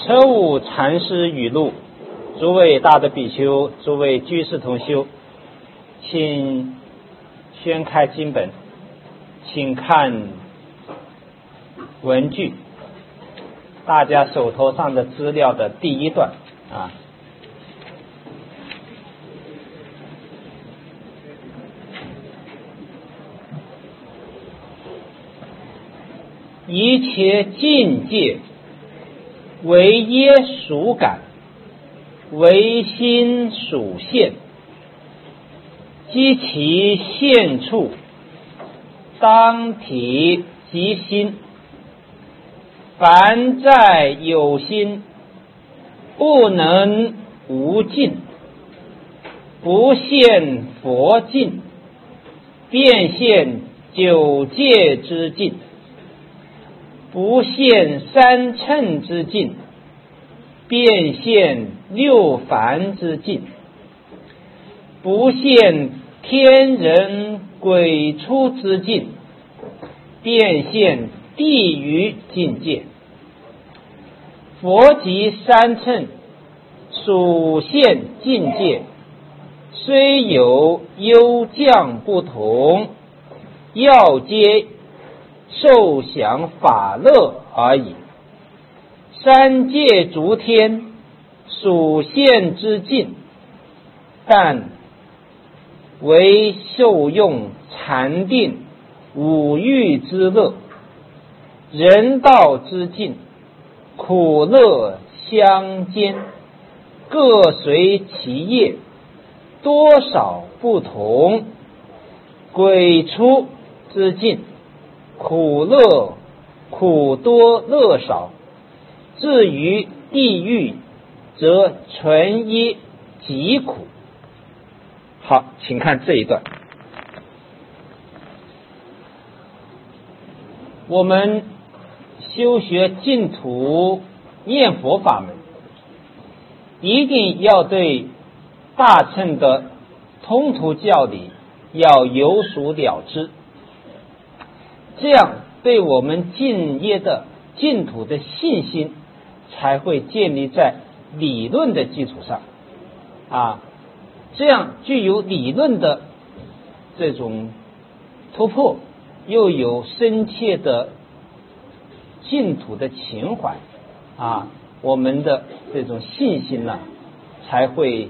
车务禅师语录：诸位大德比丘，诸位居士同修，请宣开经本，请看文句，大家手头上的资料的第一段啊。一切境界为耶属感，为心属现，即其现处，当体即心。凡在有心，不能无尽，不现佛境，便现九界之境，不现三乘之境，便现六凡之境，不现天人鬼畜之境，便现地狱境界。佛及三乘属现境界，虽有优降不同，要皆受享法乐而已。三界诸天属现之境，但为受用禅定五欲之乐，人道之境，苦乐相间，各随其业，多少不同。鬼畜之境，苦乐苦多乐少，至于地狱则纯一极苦。好，请看这一段。我们修学净土念佛法门，一定要对大乘的通途教理要有所了知，这样对我们敬业的净土的信心才会建立在理论的基础上啊，这样具有理论的这种突破，又有深切的净土的情怀啊，我们的这种信心呢才会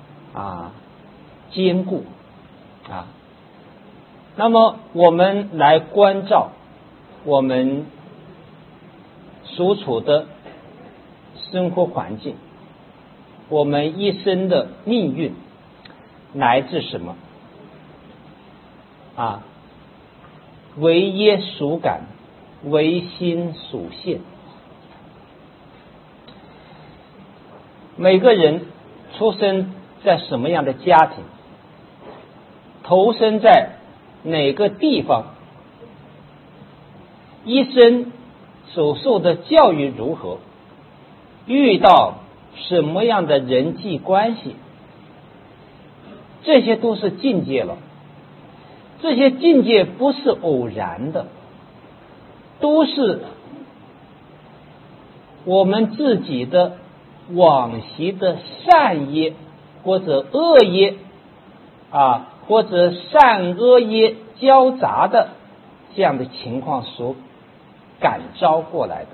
坚固啊。那么我们来关照我们所处的生活环境，我们一生的命运来自什么啊？为耶属感，为心属现。每个人出生在什么样的家庭，投身在哪个地方，一生所受的教育如何，遇到什么样的人际关系，这些都是境界了。这些境界不是偶然的，都是我们自己的往昔的善业或者恶业或者善恶业交杂的这样的情况所感召过来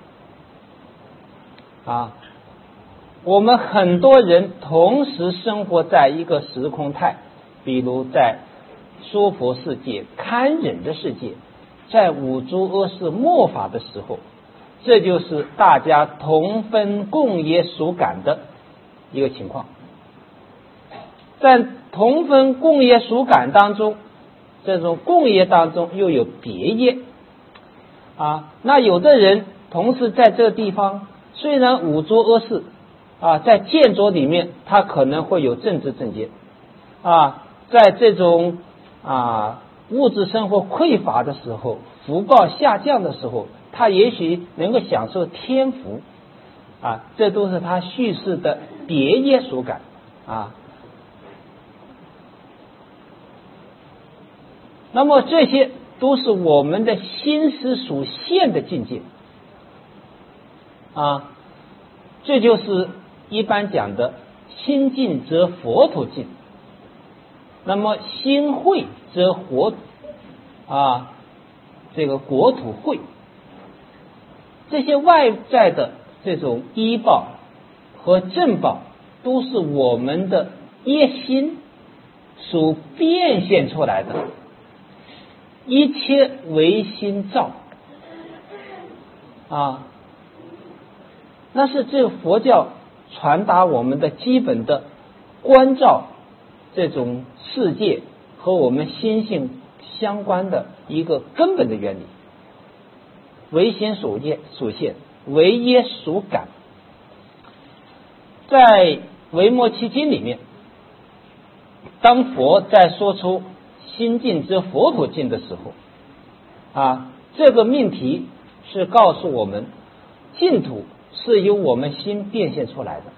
的我们很多人同时生活在一个时空态，比如在娑婆世界、堪忍的世界，在五诸恶世末法的时候，这就是大家同分共业属感的一个情况。在同分共业属感当中，这种共业当中又有别业那有的人同时在这个地方，虽然五浊恶世在见浊里面他可能会有政治正见在这种物质生活匮乏的时候，福报下降的时候，他也许能够享受天福这都是他叙事的别业属感那么这些都是我们的心思属现的境界这就是一般讲的心净则佛土净，那么心慧则这个国土慧。这些外在的这种依报和正报，都是我们的业心所变现出来的，一切唯心造那是这个佛教传达我们的基本的关照这种世界和我们心性相关的一个根本的原理。唯心所现，唯业所感。在维摩诘经里面，当佛在说出心净之佛土净的时候这个命题是告诉我们，净土是由我们心变现出来的。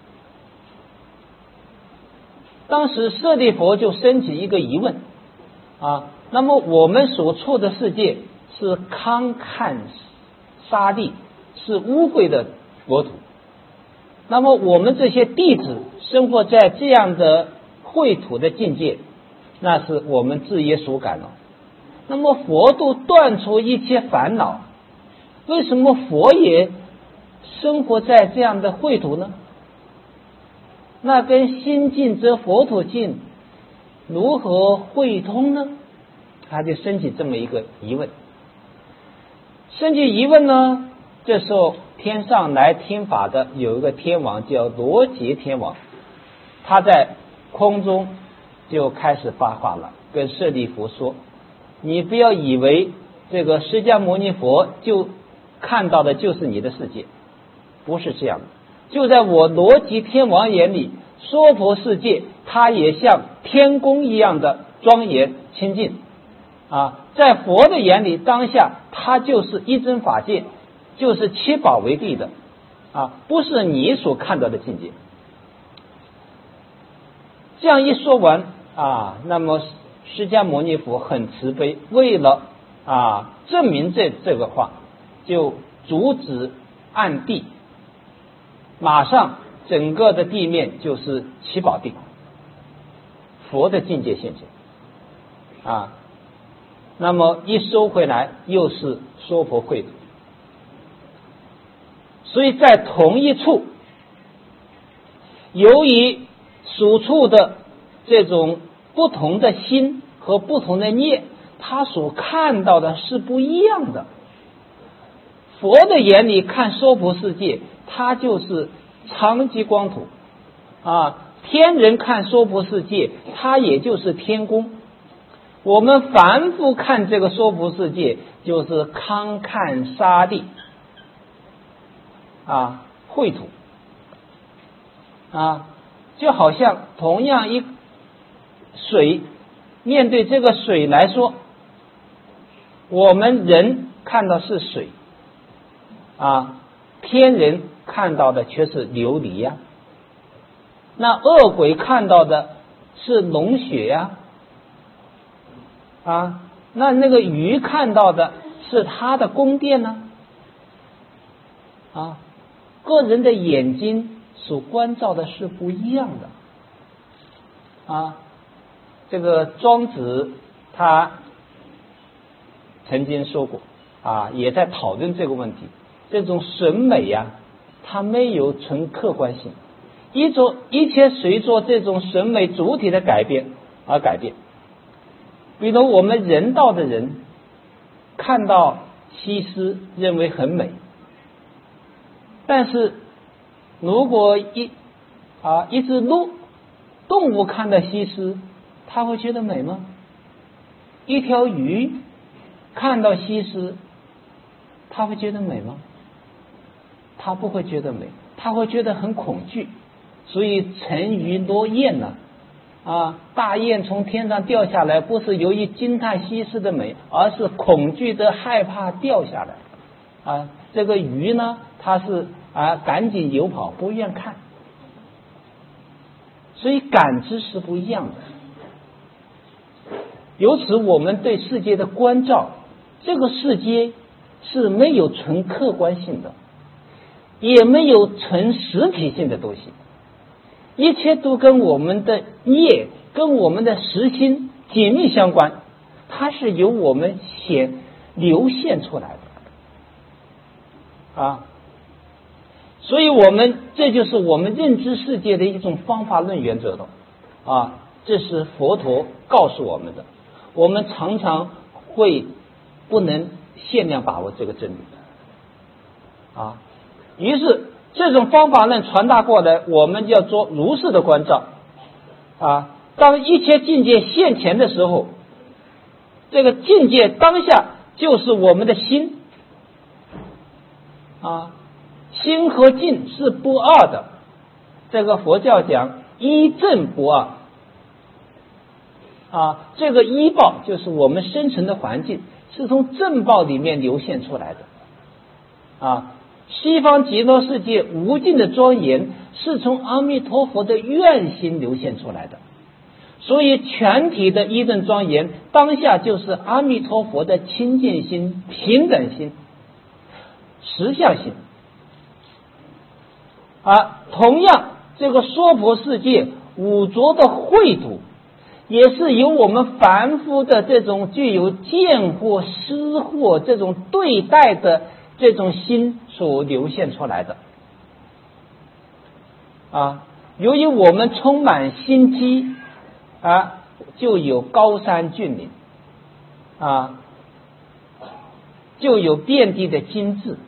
当时舍利佛就升起一个疑问那么我们所处的世界是堪谄沙砾，是污秽的国土，那么我们这些弟子生活在这样的秽土的境界，那是我们自业所感了。那么佛度断除一切烦恼，为什么佛也生活在这样的秽土呢？那跟心净则佛土净如何会通呢？他就升起这么一个疑问。升起疑问呢，这时候天上来听法的有一个天王叫罗杰天王，他在空中就开始发话了，跟舍利弗说，你不要以为这个释迦牟尼佛就看到的就是你的世界，不是这样的。就在我罗辑天王眼里，娑婆世界它也像天宫一样的庄严清净在佛的眼里，当下它就是一真法界，就是七宝为地的不是你所看到的境界。这样一说完那么释迦牟尼佛很慈悲，为了证明这个话，就阻止暗地，马上整个的地面就是七宝地，佛的境界现前那么一收回来又是娑婆秽土。所以在同一处，由于所处的这种不同的心和不同的业，他所看到的是不一样的。佛的眼里看娑婆世界，它就是常寂光土天人看娑婆世界，它也就是天宫。我们凡夫看这个娑婆世界，就是堪谄沙砾秽土就好像同样一水，面对这个水来说，我们人看到是水天人看到的却是琉璃那恶鬼看到的是龙血那个鱼看到的是他的宫殿呢个人的眼睛所关照的是不一样的这个庄子他曾经说过也在讨论这个问题。这种审美它没有纯客观性，一切随着这种审美主体的改变而改变。比如我们人道的人看到西施认为很美，但是如果一只动物看到西施，它会觉得美吗？一条鱼看到西施，它会觉得美吗？它不会觉得美，它会觉得很恐惧。所以沉鱼落雁呢大雁从天上掉下来，不是由于惊叹西施的美，而是恐惧的害怕掉下来这个鱼呢，它是赶紧游跑，不愿看。所以感知是不一样的。由此我们对世界的关照，这个世界是没有纯客观性的， 也没有纯实体性的东西，一切都跟我们的业、跟我们的实心紧密相关，它是由我们流现出来的啊。所以这就是我们认知世界的一种方法论原则了啊，这是佛陀告诉我们的，我们常常不能限量把握这个真理啊。于是这种方法论传达过来，我们要做如是的关照啊。当一切境界现前的时候，这个境界当下就是我们的心啊，心和境是不二的，这个佛教讲一正不二啊。这个依报就是我们生存的环境，是从正报里面流现出来的啊。西方极乐世界无尽的庄严是从阿弥陀佛的愿心流现出来的，所以全体的一正庄严当下就是阿弥陀佛的清净心、平等心、实相心啊。同样这个娑婆世界五浊的秽土也是由我们凡夫的这种具有见惑、思惑这种对待的这种心所流现出来的啊。由于我们充满心机啊，就有高山峻岭啊，就有遍地的精致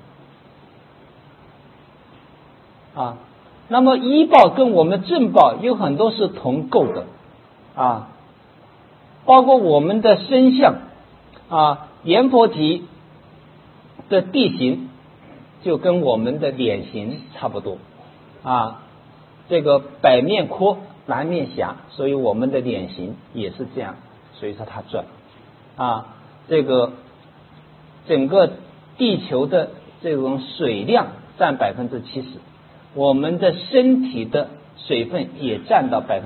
啊。那么依报跟我们正报有很多是同构的啊，包括我们的身相啊，阎婆提的地形就跟我们的脸型差不多啊，这个北面阔南面狭，所以我们的脸型也是这样，所以说它转啊。这个整个地球的这种水量占70%，我们的身体的水分也占到70%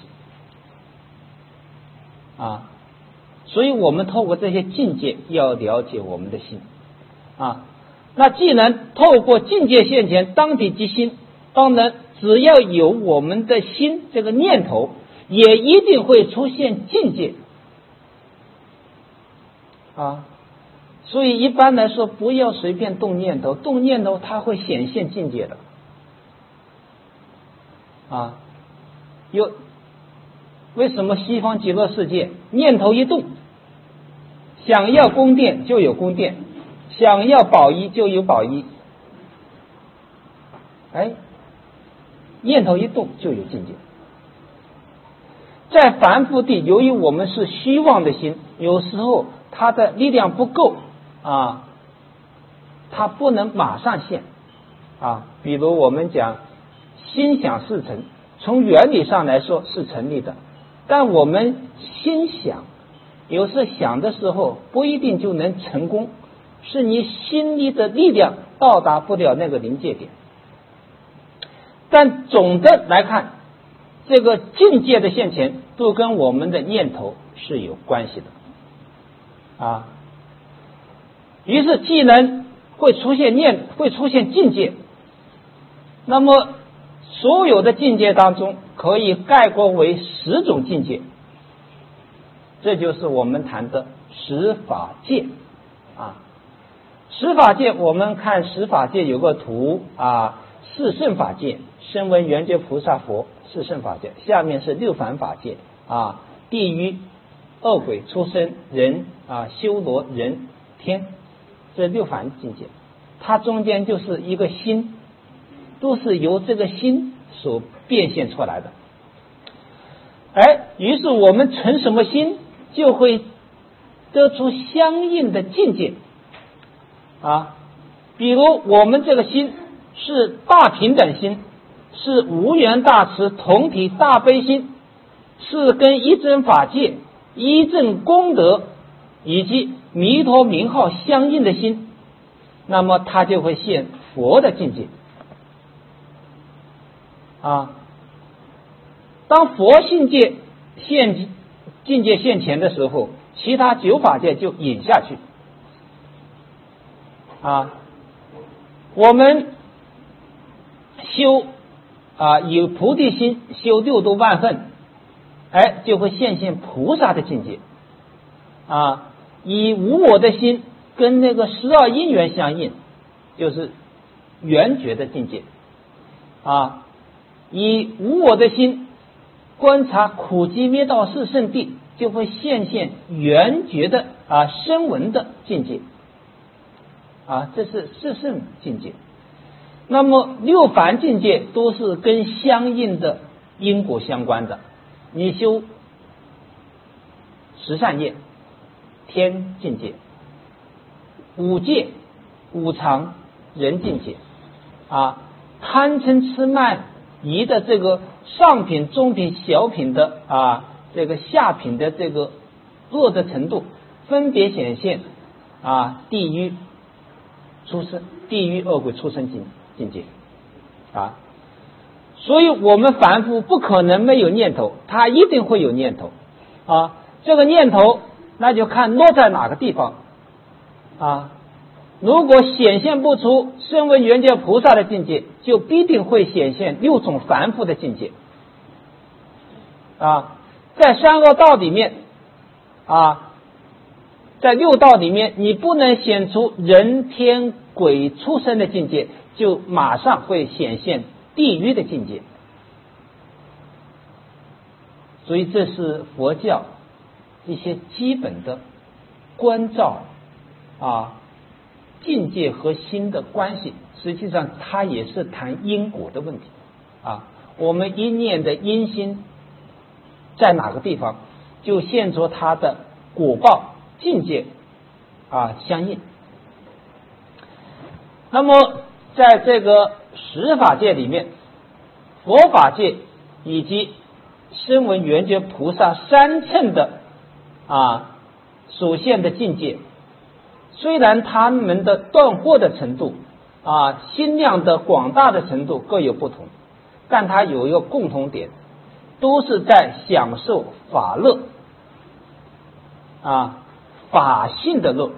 啊。所以我们透过这些境界要了解我们的心啊。那既然透过境界现前当体即心，当然只要有我们的心这个念头，也一定会出现境界啊。所以一般来说不要随便动念头，动念头它会显现境界的啊。为什么西方极乐世界念头一动，想要宫殿就有宫殿，想要宝衣就有宝衣，念头一动就有境界。在凡夫地，由于我们是虚妄的心，有时候它的力量不够啊，它不能马上现啊。比如我们讲心想事成，从原理上来说是成立的，但我们心想有时想的时候不一定就能成功，是你心里的力量到达不了那个临界点。但总的来看，这个境界的现前都跟我们的念头是有关系的啊。于是既然会出现境界，那么所有的境界当中可以概括为10种境界，这就是我们谈的十法界啊。十法界，我们看十法界有个图啊，四圣法界，声闻缘觉菩萨佛是圣法界，下面是六凡法界啊，地狱、恶鬼、畜生、人啊、修罗、人、天，这六凡境界，它中间就是一个心，都是由这个心所变现出来的。于是我们存什么心，就会得出相应的境界啊。比如我们这个心是大平等心，是无缘大慈同体大悲心，是跟一真法界、一正功德以及弥陀名号相应的心，那么它就会现佛的境界啊。当佛境界现前的时候，其他9法界就隐下去啊。我们修以菩提心修六度万分，就会现菩萨的境界。以无我的心跟那个12因缘相应，就是圆觉的境界。以无我的心观察苦集灭道四圣谛，就会现圆觉的声闻的境界。这是四圣境界。那么六凡境界都是跟相应的因果相关的。你修十善业，天境界；五戒、五常、人境界。贪嗔痴慢疑的这个上品、中品、小品的这个下品的这个恶的程度，分别显现地狱出生、地狱恶鬼出生境界。所以我们凡夫不可能没有念头，他一定会有念头。这个念头那就看落在哪个地方。如果显现不出声闻缘觉菩萨的境界，就必定会显现六种凡夫的境界。在三恶道里面在六道里面，你不能显出人天鬼畜生的境界，就马上会显现地狱的境界。所以这是佛教一些基本的关照境界和心的关系。实际上它也是谈因果的问题。我们一念的因心在哪个地方，就现出它的果报境界相应。那么在这个十法界里面，佛法界以及声闻缘觉菩萨三乘的所现的境界，虽然他们的断惑的程度心量的广大的程度各有不同，但它有一个共同点，都是在享受法乐法性的乐。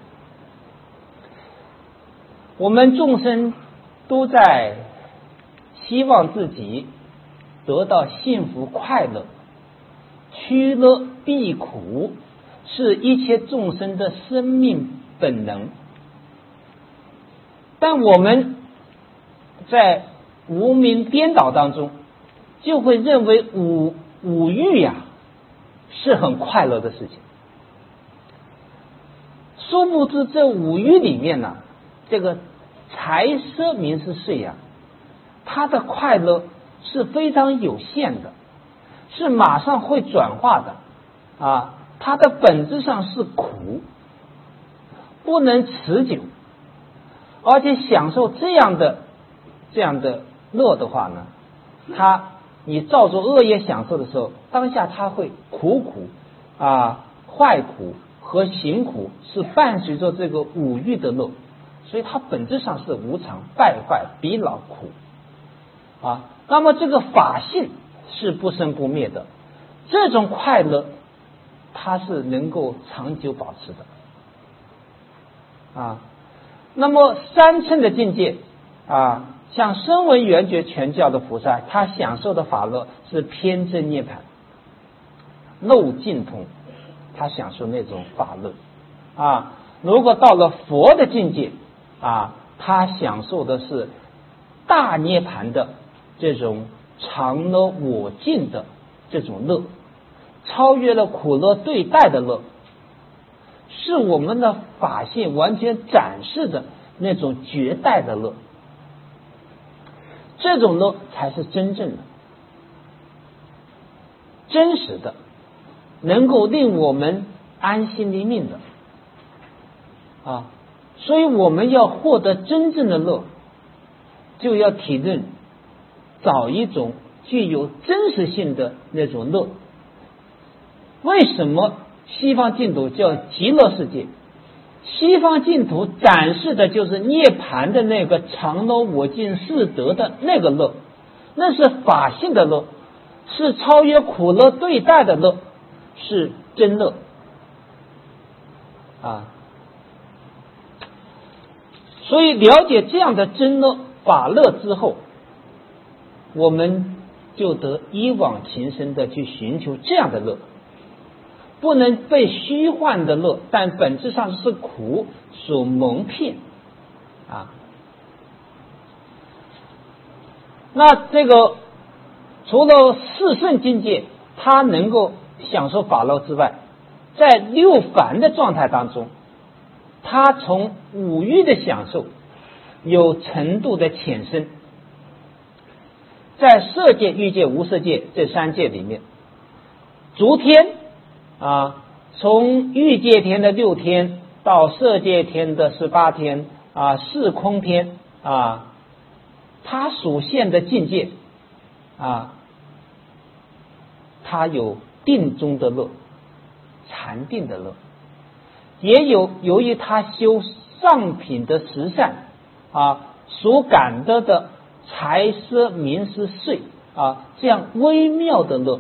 我们众生都在希望自己得到幸福快乐，趋乐避苦是一切众生的生命本能。但我们在无明颠倒当中，就会认为五欲是很快乐的事情。殊不知这五欲里面这个财色名食睡它的快乐是非常有限的，是马上会转化的它的本质上是苦，不能持久。而且享受这样的乐的话呢，你照着恶业享受的时候，当下它会苦坏苦和行苦是伴随着这个五欲的乐，所以它本质上是无常、败坏、疲劳、苦那么这个法性是不生不灭的，这种快乐它是能够长久保持的那么三乘的境界像声闻缘觉全教的菩萨，他享受的法乐是偏真涅槃漏尽通，他享受那种法乐如果到了佛的境界他享受的是大涅槃的这种常乐我净的这种乐，超越了苦乐对待的乐，是我们的法性完全展示的那种绝代的乐。这种乐才是真正的、真实的，能够令我们安心立命的所以我们要获得真正的乐，就要体认找一种具有真实性的那种乐。为什么西方净土叫极乐世界？西方净土展示的就是涅槃的那个常乐我净四德的那个乐，那是法性的乐，是超越苦乐对待的乐，是真乐所以了解这样的真乐法乐之后我们就得一往情深的去寻求这样的乐，不能被虚幻的乐，但本质上是苦所蒙骗啊。那这个除了四圣境界他能够享受法乐之外，在六凡的状态当中，他从五欲的享受有程度的浅深。在色界、欲界、无色界这三界里面，逐天啊，从欲界天的6天到色界天的18天啊，四空天啊，它所现的境界啊，它有定中的乐，禅定的乐，也有由于他修上品的十善啊所感得的财色名食睡啊这样微妙的乐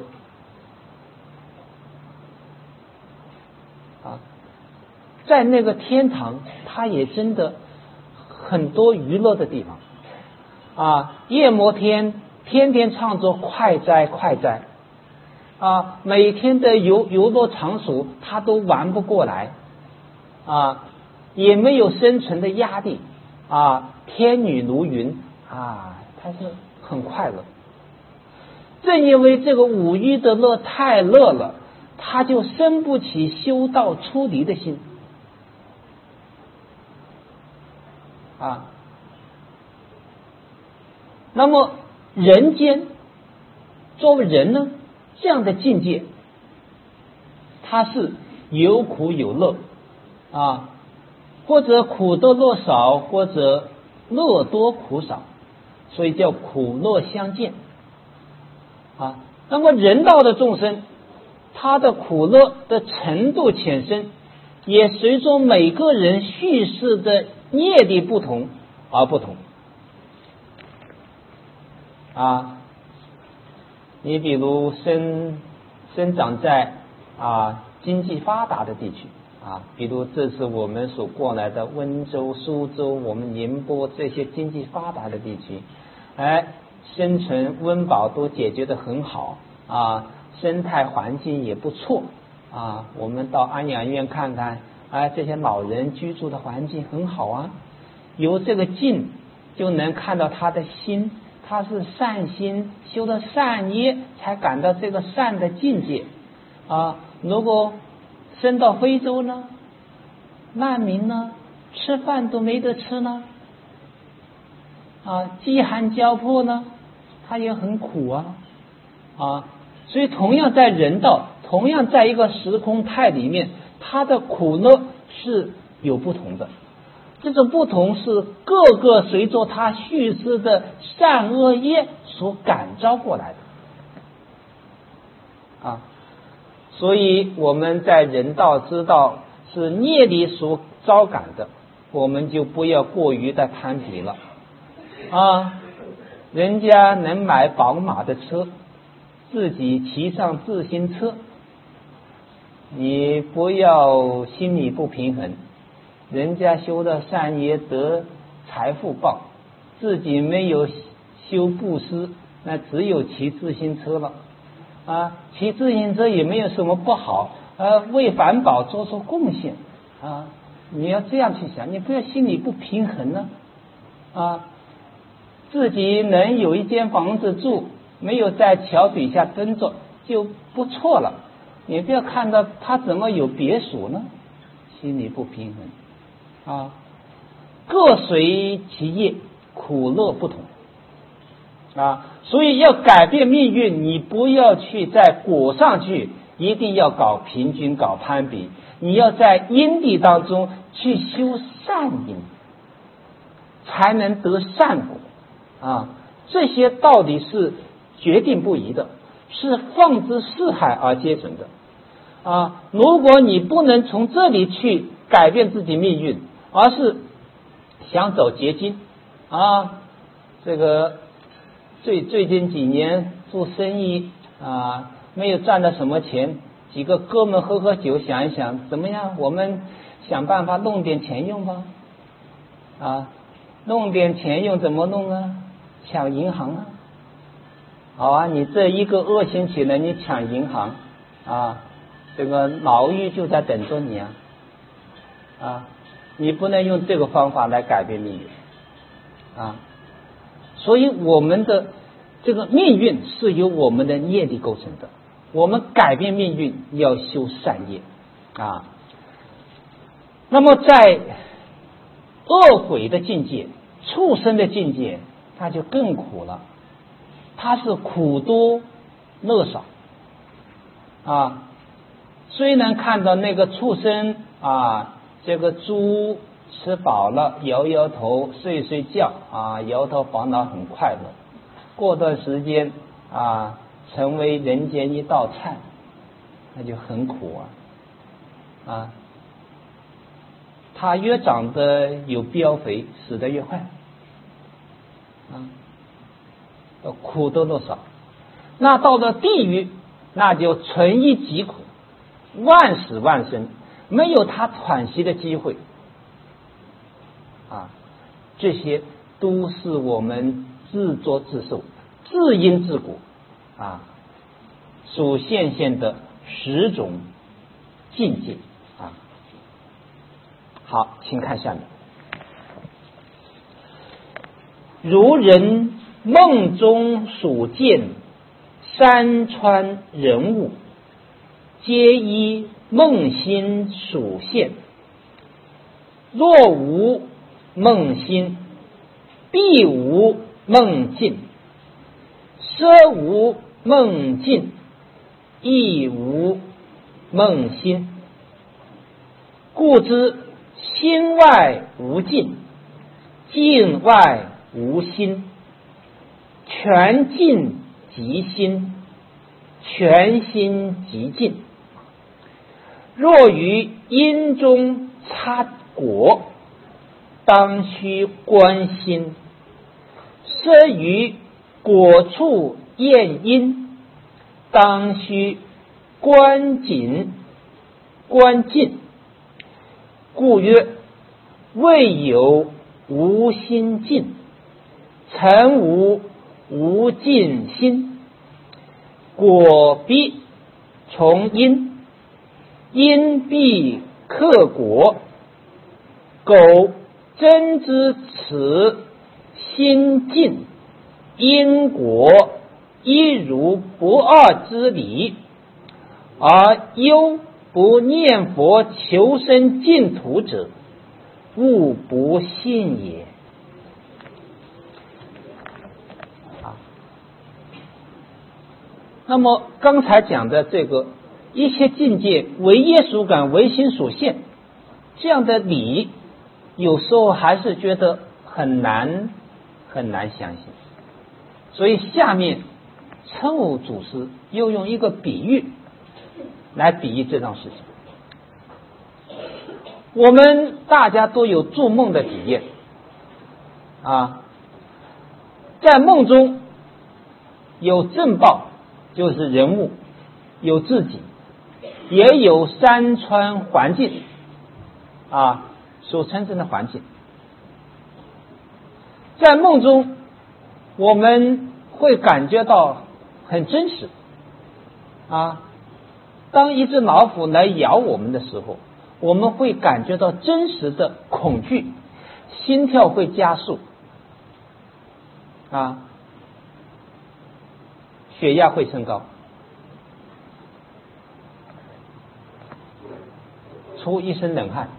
啊，在那个天堂，它也真的很多娱乐的地方啊，夜摩天天天唱着快哉快哉啊，每天的游乐场所他都玩不过来啊，也没有生存的压力啊，天女如云啊，他是很快乐。正因为这个五欲的乐太乐了，他就生不起修道出离的心啊。那么人间作为人呢，这样的境界，它是有苦有乐啊，或者苦多乐少，或者乐多苦少，所以叫苦乐相间啊。那么人道的众生，他的苦乐的程度浅深，也随着每个人叙事的业力不同而不同啊。你比如生长在经济发达的地区啊，比如这次我们所过来的温州、苏州、我们宁波这些经济发达的地区，生存温饱都解决得很好啊，生态环境也不错啊。我们到安养院看看，这些老人居住的环境很好啊。由这个境就能看到他的心，他是善心修了善业，才感到这个善的境界啊。如果升到非洲呢，难民呢，吃饭都没得吃呢饥寒交迫呢，他也很苦啊。所以同样在人道，同样在一个时空态里面，他的苦乐是有不同的。这种不同是各个随着他叙事的善恶业所感召过来的所以我们在人道知道是业力所招感的，我们就不要过于的攀比了人家能买宝马的车，自己骑上自行车，你不要心里不平衡。人家修的善业得财富报，自己没有修布施，那只有骑自行车了骑自行车也没有什么不好为环保做出贡献你要这样去想，你不要心里不平衡呢自己能有一间房子住，没有在桥底下蹲着就不错了，你不要看到他怎么有别墅呢，心里不平衡各随其业，苦乐不同所以要改变命运，你不要去在果上去一定要搞平均搞攀比，你要在因地当中去修善因，才能得善果这些道理是决定不移的，是放之四海而皆准的如果你不能从这里去改变自己命运，而是想走捷径这个最近几年做生意没有赚到什么钱，几个哥们喝酒，想一想怎么样，我们想办法弄点钱用吧弄点钱用怎么弄抢银行好啊，你这一个恶性起来，你抢银行啊，这个牢狱就在等着你啊，你不能用这个方法来改变命运啊。所以我们的这个命运是由我们的业力构成的，我们改变命运要修善业啊。那么在恶鬼的境界、畜生的境界，它就更苦了，它是苦多乐少啊。虽然看到那个畜生啊，这个猪吃饱了摇摇头睡睡觉啊，摇头晃脑很快乐，过段时间啊成为人间一道菜，那就很苦啊。它越长得有膘肥，死得越快啊，苦多乐少。那到了地狱，那就纯一疾苦，万死万生，没有他喘息的机会啊。这些都是我们自作自受、自因自果啊所现现的10种境界啊。好，请看下面。如人梦中所见山川人物，皆依梦心所现。若无梦心，必无梦境；奢无梦境，亦无梦心。故知心外无境，境外无心。全境即心，全心即境。若于因中插果，当须观心；奢于果处验因，当须观境观境。故曰：未有无心境，曾无尽心。果必从因，因必克果。苟真知此心境因果一如不二之理，而忧不念佛求生净土者，勿不信也。那么刚才讲的这个一切境界为业所感，为心所现，这样的理有时候还是觉得很难相信。所以下面称吾祖师又用一个比喻来比喻这桩事情。我们大家都有做梦的体验啊，在梦中有正报，就是人物，有自己，也有山川环境啊，所产生的环境。在梦中我们会感觉到很真实啊，当一只老虎来咬我们的时候，我们会感觉到真实的恐惧，心跳会加速啊，血压会升高，出一身冷汗。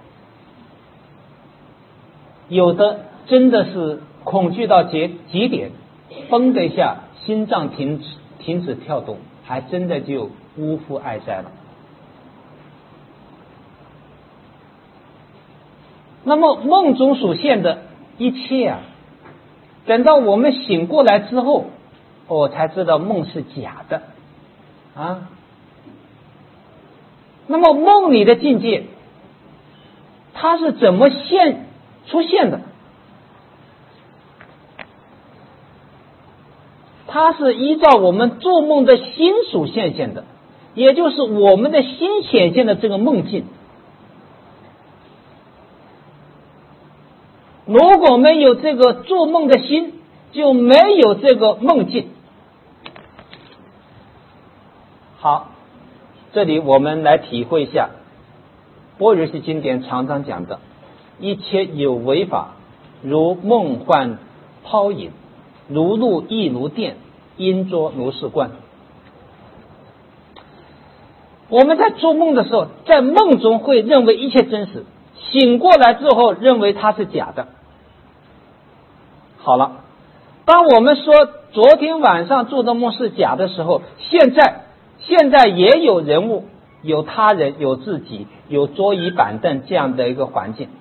有的真的是恐惧到极点，嘣的一下心脏停止跳动，还真的就呜呼哀哉了。那么梦中所现的一切啊，等到我们醒过来之后，才知道梦是假的啊。那么梦里的境界，它是怎么出现的？它是依照我们做梦的心所显现的，也就是我们的心显现的这个梦境。如果没有这个做梦的心，就没有这个梦境好，这里我们来体会一下般若系经典常常讲的，一切有为法，如梦幻泡影，如露亦如电，应作如是观。我们在做梦的时候，在梦中会认为一切真实，醒过来之后认为它是假的。好了，当我们说昨天晚上做的梦是假的时候，现在也有人物，有他人，有自己，有桌椅板凳这样的一个环境。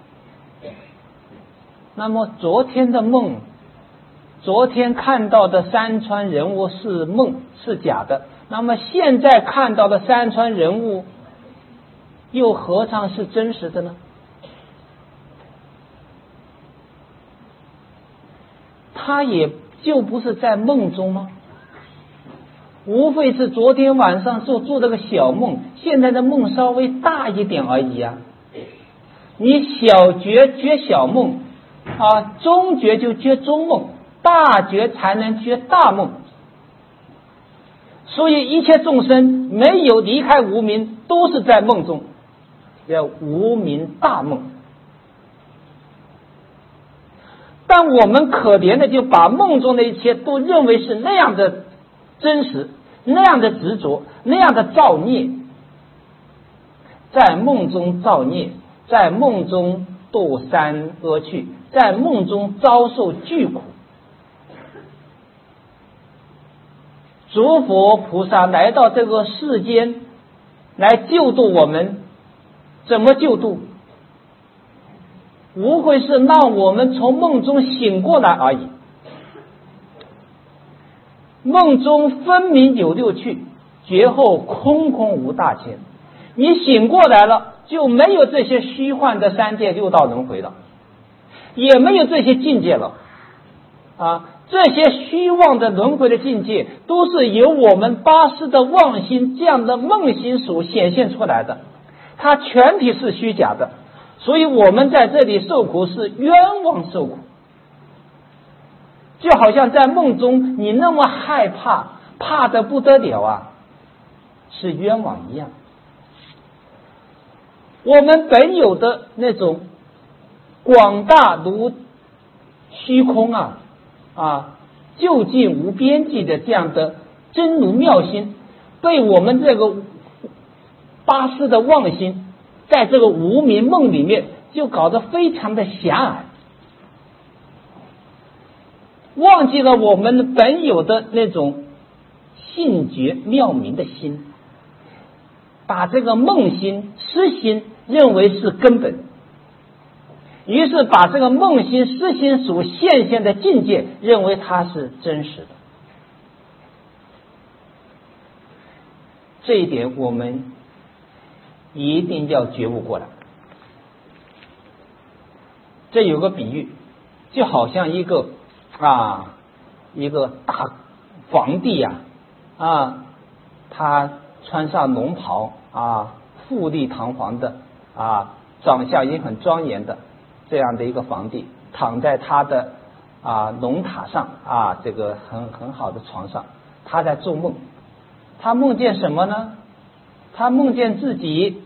那么昨天的梦，昨天看到的山川人物是梦，是假的，那么现在看到的山川人物又何尝是真实的呢？他也就不是在梦中吗？无非是昨天晚上做这个小梦，现在的梦稍微大一点而已啊。你小觉小梦啊，中觉就觉中梦，大觉才能觉大梦。所以一切众生没有离开无明，都是在梦中，叫无明大梦。但我们可怜的就把梦中的一切都认为是那样的真实，那样的执着，那样的造孽，在梦中造孽，在梦中堕三恶趣，在梦中遭受巨苦。诸佛菩萨来到这个世间来救度我们，怎么救度？无非是让我们从梦中醒过来而已。梦中分明有六趣，觉后空空无大千。你醒过来了，就没有这些虚幻的三界六道轮回了，也没有这些境界了啊！这些虚妄的轮回的境界，都是由我们八识的妄心这样的梦心所显现出来的，它全体是虚假的。所以我们在这里受苦是冤枉受苦，就好像在梦中你那么害怕，怕得不得了啊，是冤枉一样。我们本有的那种广大如虚空究竟无边际的这样的真如妙心，被我们这个八识的妄心在这个无明梦里面就搞得非常的狭隘，忘记了我们本有的那种性觉妙明的心，把这个梦心失心认为是根本，于是把这个梦心失心所现现的境界认为它是真实的。这一点我们一定要觉悟过来。这有个比喻，就好像一个大皇帝他穿上龙袍富丽堂皇的长相也很庄严的这样的一个皇帝，躺在他的龙塔上这个很好的床上，他在做梦。他梦见什么呢？他梦见自己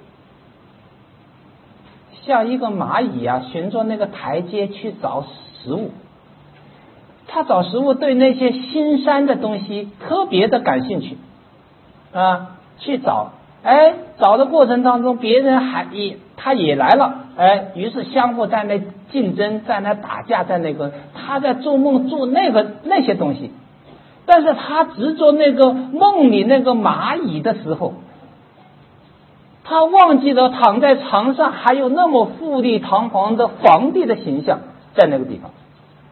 像一个蚂蚁循着那个台阶去找食物。他找食物对那些新山的东西特别的感兴趣去找，找的过程当中别人他也来了，于是相互在那竞争，在那打架，在那个他在做梦做那些东西，但是他执着那个梦里那个蚂蚁的时候，他忘记了躺在床上还有那么富丽堂皇的皇帝的形象在那个地方。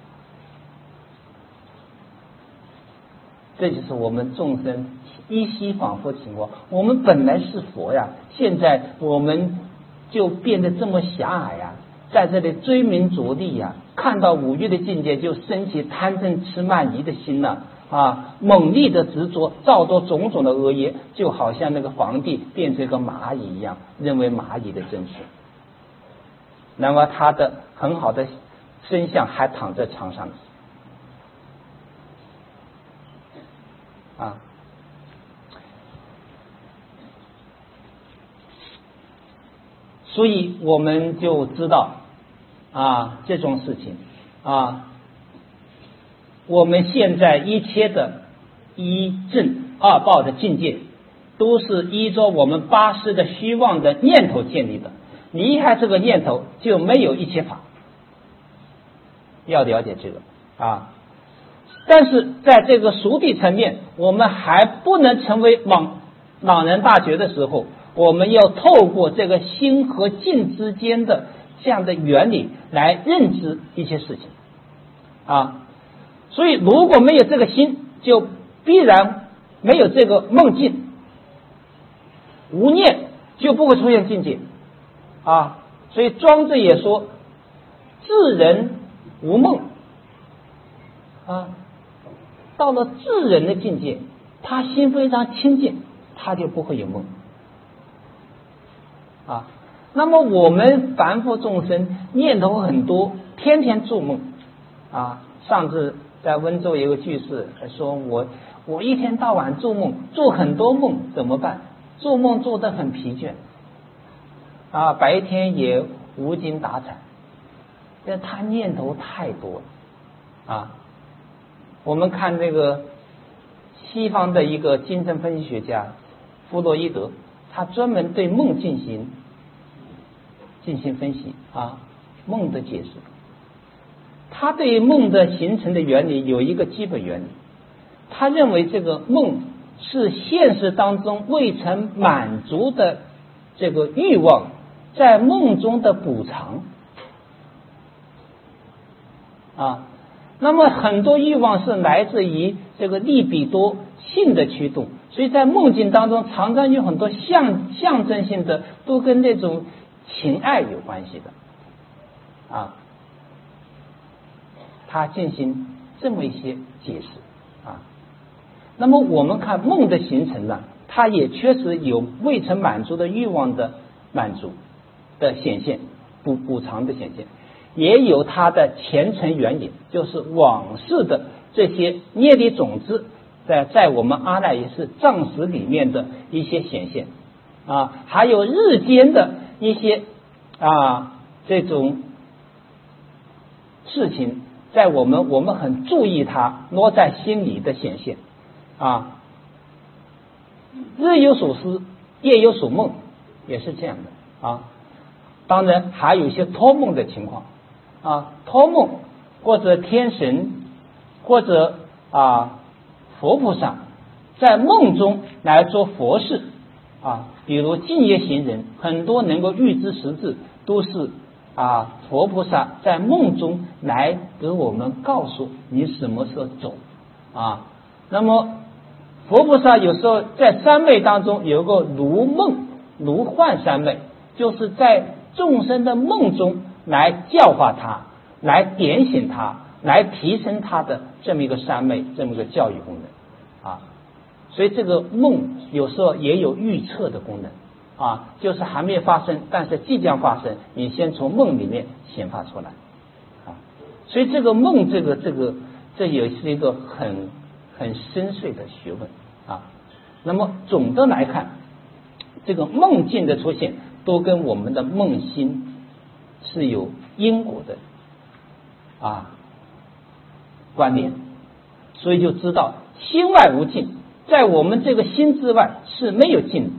这就是我们众生依稀仿佛情况，我们本来是佛呀，现在我们就变得这么狭隘在这里追名逐利看到五欲的境界就升起贪嗔痴慢疑的心猛烈的执着，造作种种的恶业，就好像那个皇帝变成一个蚂蚁一样，认为蚂蚁的真实。那么他的很好的身相还躺在床上所以我们就知道这种事情我们现在一切的一正二报的境界，都是依着我们八识的虚妄的念头建立的。离开这个念头，就没有一切法。要了解这个但是在这个熟地层面，我们还不能成为朗人大觉的时候，我们要透过这个心和境之间的这样的原理来认知一些事情所以如果没有这个心，就必然没有这个梦境，无念就不会出现境界所以庄子也说智人无梦到了智人的境界，他心非常清净，他就不会有梦那么我们凡夫众生念头很多，天天做梦上次在温州有个居士说我一天到晚做梦，做很多梦，怎么办？做梦做得很疲倦白天也无精打采，因为他念头太多了我们看这个西方的一个精神分析学家弗洛伊德，他专门对梦进行分析梦的解释。他对梦的形成的原理有一个基本原理，他认为这个梦是现实当中未曾满足的这个欲望在梦中的补偿那么很多欲望是来自于这个利比多性的驱动，所以在梦境当中常常有很多象征性的，都跟那种情爱有关系的他进行这么一些解释那么我们看梦的形成呢，它也确实有未曾满足的欲望的满足的显现，补偿的显现，也有它的前程原因，就是往事的这些业力种子在我们阿赖耶识藏识里面的一些显现还有日间的一些这种事情，在我们很注意它落在心里的显现日有所思，夜有所梦，也是这样的当然还有一些托梦的情况托梦或者天神或者佛菩萨在梦中来做佛事比如净业行人，很多能够预知时至，都是佛菩萨在梦中来给我们告诉你什么时候走那么佛菩萨有时候在三昧当中有个如梦如幻三昧，就是在众生的梦中来教化他，来点醒他，来提升他的这么一个三昧，这么一个教育功能所以这个梦有时候也有预测的功能就是还没有发生，但是即将发生，你先从梦里面显发出来所以这个梦这也是一个很深邃的学问那么总的来看，这个梦境的出现都跟我们的梦心是有因果的关联，所以就知道心外无境，在我们这个心之外是没有境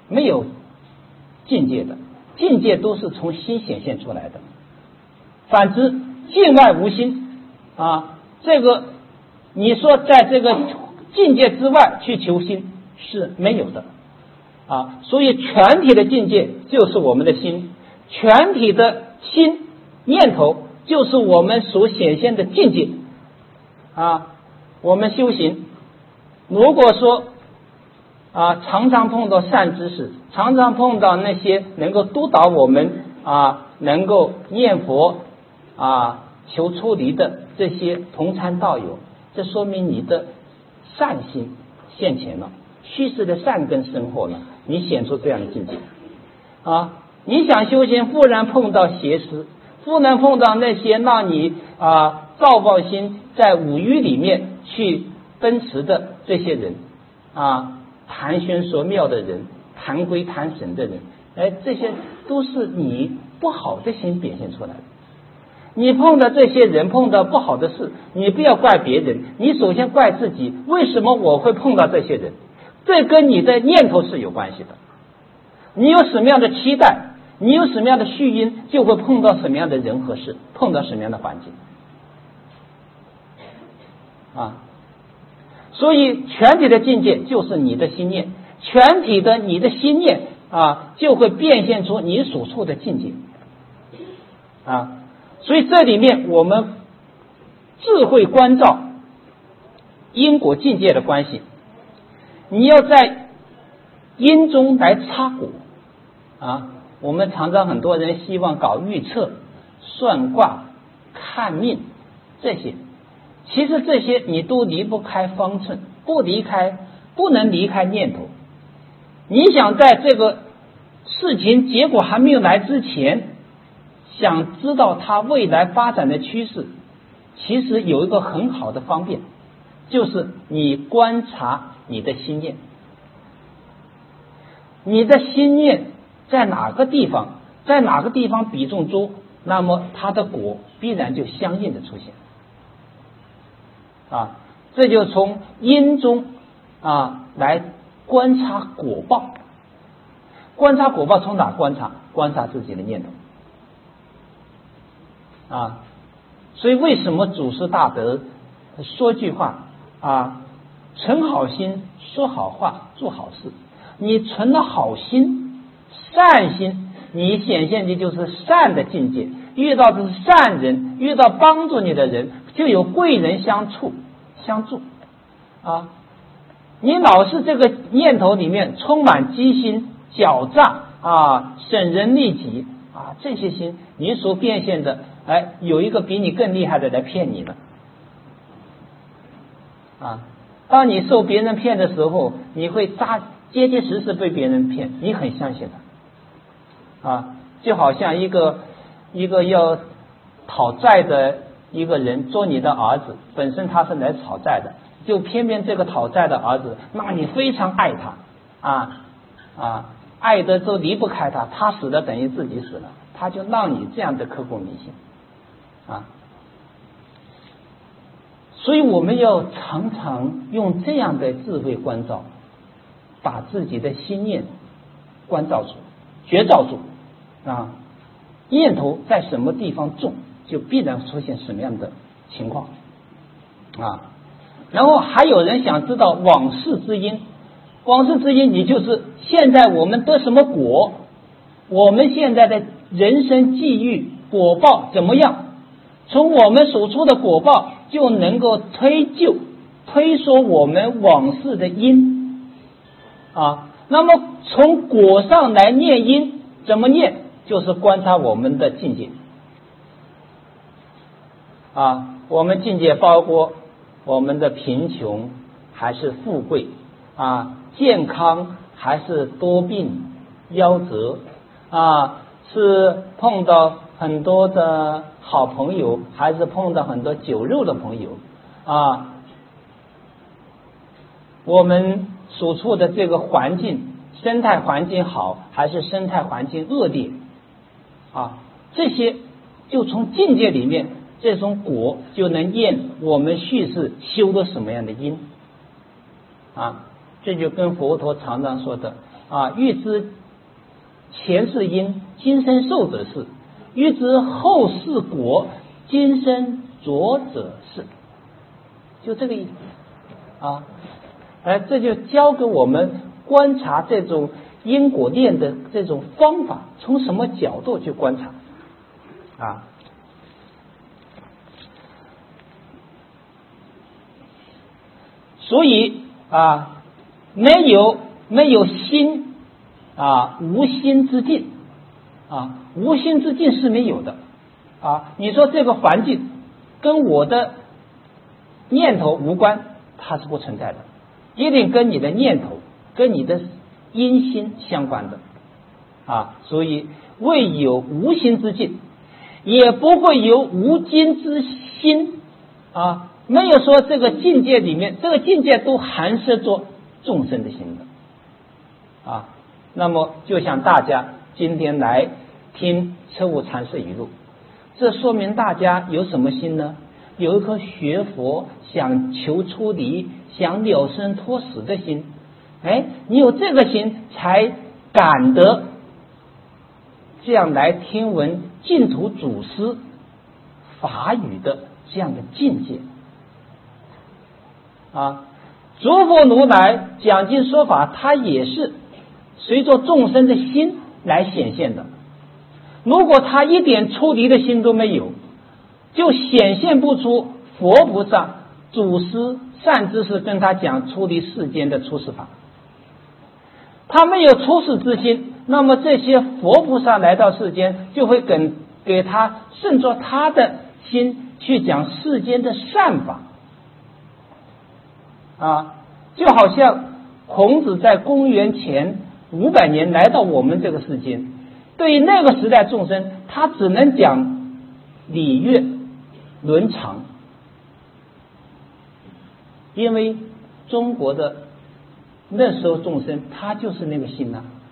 界的，境界都是从心显现出来的。反之境外无心这个你说在这个境界之外去求心是没有的所以全体的境界就是我们的心，全体的心念头就是我们所显现的境界我们修行如果说常常碰到善知识，常常碰到那些能够督导我们能够念佛求出离的这些同参道友，这说明你的善心现前了，虚实的善根生活了，你显出这样的境界你想修行，忽然碰到邪师，忽然碰到那些让你造报心在五欲里面去奔驰的这些人谈玄说妙的人，谈归谈神的人， 这些都是你不好的心表现出来的。你碰到这些人，碰到不好的事，你不要怪别人，你首先怪自己，为什么我会碰到这些人？这跟你的念头是有关系的。你有什么样的期待，你有什么样的序因，就会碰到什么样的人和事，碰到什么样的环境所以全体的境界就是你的心念，全体的你的心念就会变现出你所处的境界所以这里面我们智慧关照因果境界的关系，你要在因中来插果我们常常很多人希望搞预测、算卦、看命这些，其实这些你都离不开方寸，不能离开念头。你想在这个事情结果还没有来之前，想知道它未来发展的趋势，其实有一个很好的方便，就是你观察你的心念。你的心念在哪个地方比重多，那么它的果必然就相应的出现这就从因中来观察果报。观察果报从哪观察？观察自己的念头所以为什么祖师大德说句话存好心，说好话，做好事。你存了好心、善心，你显现的就是善的境界，遇到的是善人，遇到帮助你的人，就有贵人相助你老是这个念头里面充满机心、狡诈损人利己这些心，你所变现的有一个比你更厉害的来骗你了当你受别人骗的时候，你会结结实实被别人骗，你很相信他就好像一个要讨债的一个人做你的儿子，本身他是来讨债的，就偏偏这个讨债的儿子让你非常爱他爱的都离不开他，他死了等于自己死了，他就让你这样的刻骨铭心所以我们要常常用这样的智慧关照，把自己的心念关照住、觉照住念头在什么地方重，就必然出现什么样的情况然后还有人想知道往事之因，往事之因你就是现在我们得什么果，我们现在的人生际遇果报怎么样，从我们所出的果报就能够推说我们往事的因那么从果上来念因，怎么念？就是观察我们的境界我们境界包括我们的贫穷还是富贵健康还是多病夭折是碰到很多的好朋友，还是碰到很多酒肉的朋友我们所处的这个环境，生态环境好还是生态环境恶劣这些就从境界里面，这种果就能验我们叙事修的什么样的因这就跟佛陀常常说的欲知前世因，今生受者是；欲知后世果，今生着者是。就这个意思这就教给我们观察这种因果链的这种方法，从什么角度去观察所以没有心无心之境无心之境是没有的你说这个环境跟我的念头无关，它是不存在的，一定跟你的念头跟你的因心相关的所以未有无心之境，也不会有无今之心没有说这个境界里面，这个境界都含摄着众生的心的那么就像大家今天来听彻悟禅师语录，这说明大家有什么心呢？有一颗学佛想求出离想了生脱死的心。你有这个心才感得这样来听闻净土祖师法语的这样的境界诸佛如来讲经说法，它也是随着众生的心来显现的。如果他一点出离的心都没有，就显现不出佛菩萨祖师善知识跟他讲出离世间的出世法。他没有出世之心，那么这些佛菩萨来到世间，就会给他顺着他的心去讲世间的善法就好像孔子在公元前500年来到我们这个世间，对于那个时代众生，他只能讲礼乐伦常，因为中国的那时候众生他就是那个心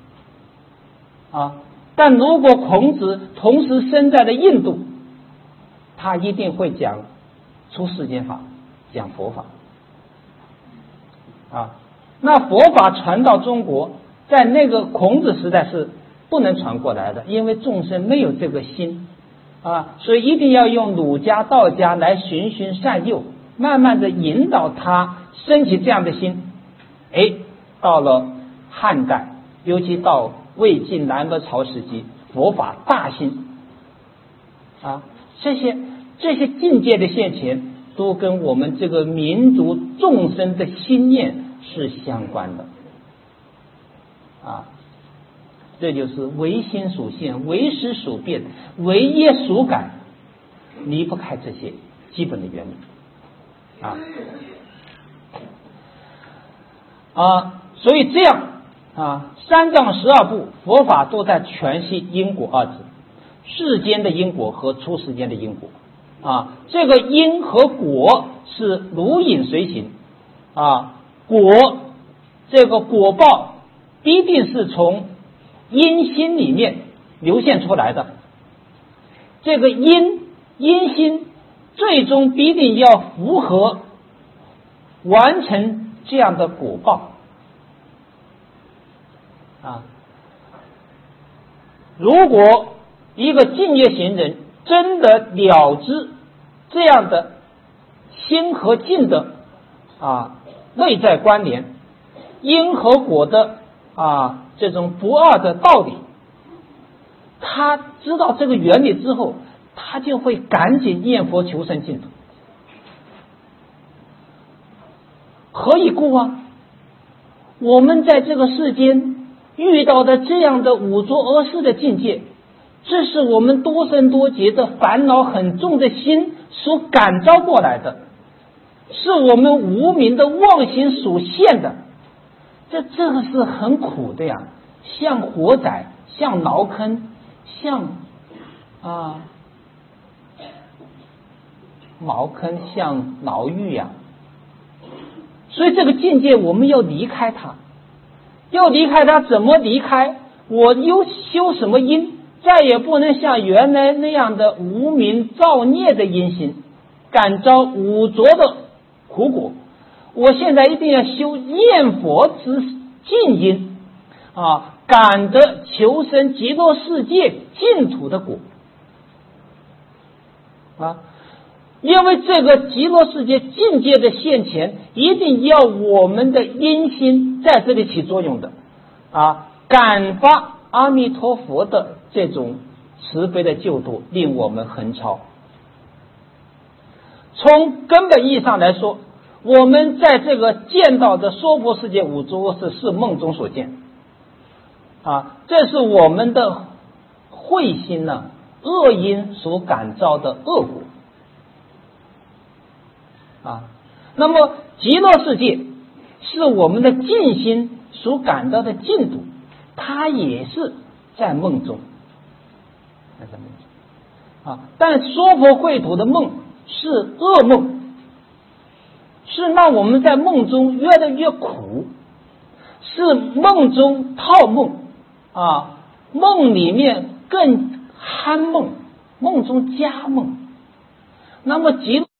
但如果孔子同时生在了印度，他一定会讲出世间法，讲佛法那佛法传到中国，在那个孔子时代是不能传过来的，因为众生没有这个心所以一定要用儒家道家来循循善诱，慢慢的引导他升起这样的心。到了汉代，尤其到魏晋南北朝时期，佛法大兴这些境界的现前，都跟我们这个民族众生的心念是相关的这就是唯心属现，唯识属变，唯业属感，离不开这些基本的原理所以这样三藏12部佛法都在诠释因果二字，世间的因果和出世间的因果这个因和果是如影随形果这个果报必定是从因心里面流现出来的，这个因心最终必定要符合完成这样的果报如果一个净业行人真的了知这样的心和境的内在关联，因和果的这种不二的道理，他知道这个原理之后，他就会赶紧念佛求生净土。何以故我们在这个世间遇到的这样的五浊恶世的境界，这是我们多生多劫的烦恼很重的心所感召过来的，是我们无明的妄心所现的。这个是很苦的呀，像火灾，像牢坑，像茅坑，像牢狱所以这个境界我们要离开它，怎么离开？我又修什么因？再也不能像原来那样的无明造孽的因心，感召五浊的苦果。我现在一定要修念佛之净因感得求生极乐世界净土的果因为这个极乐世界境界的现前，一定要我们的因心在这里起作用的感发阿弥陀佛的这种慈悲的救度，令我们横超。从根本意义上来说，我们在这个见到的娑婆世界五浊恶世是梦中所见这是我们的慧心恶因所感召的恶果那么极乐世界是我们的净心所感到的净土，它也是在梦中但娑婆秽土的梦是噩梦，是让我们在梦中越来越苦，是梦中套梦梦里面更酣梦，梦中加梦。那么极